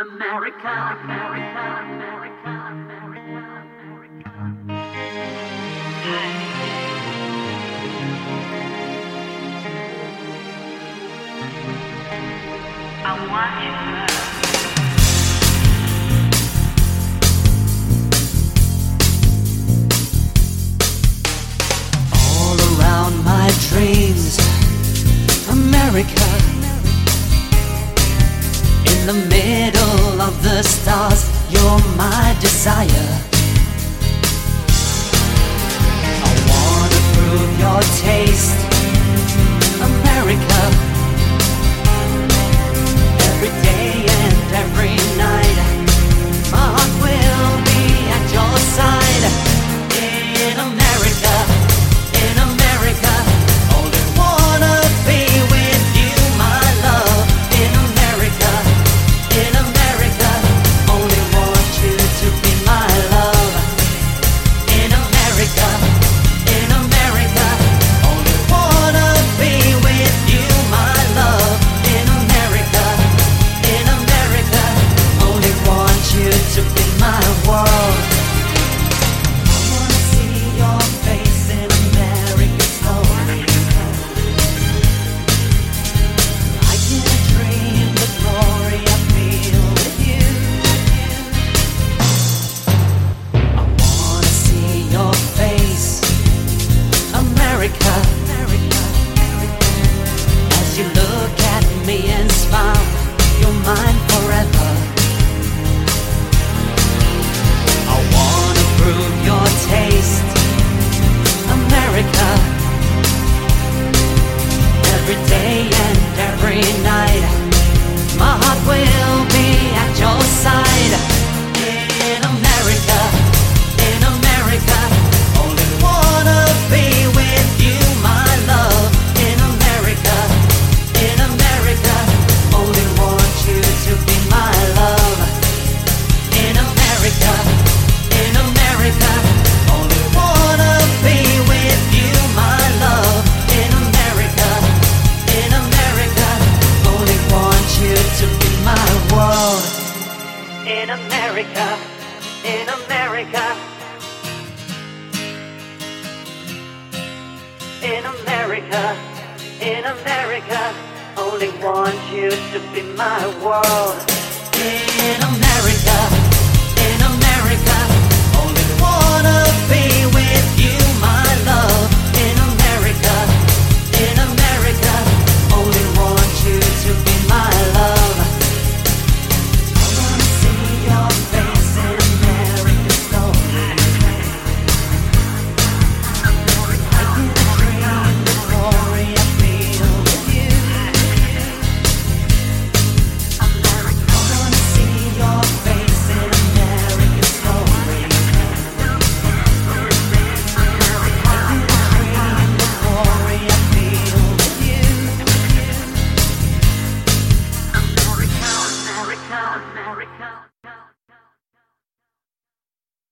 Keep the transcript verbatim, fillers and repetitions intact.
America, America, America, America, America. Hi. I want you. All around my dreams, America. In the middle of the stars, you're my desire. I wanna prove your taste, America. Every day and every night, my heart will be at your side. In America, in America, only wanna be with you, my love. In America, in America, only want you to be my love. In America, in America, only wanna be with you, my love. In America, in America, only want you to be my world. I wanna see your face in America slowly. I can't dream the glory I feel with you. I wanna see your face, America. As you look at me and smile, you're mine forever. I wanna prove your taste, America. Every day and every night, my heart will be at your side. In America, in America, only wanna be with you, my love. In America, in America, only want you to be my love. In America, in America, only wanna be with you, my love. In America, in America, only want you to be my world. In America, in America, in America, in America, only want you to be my world.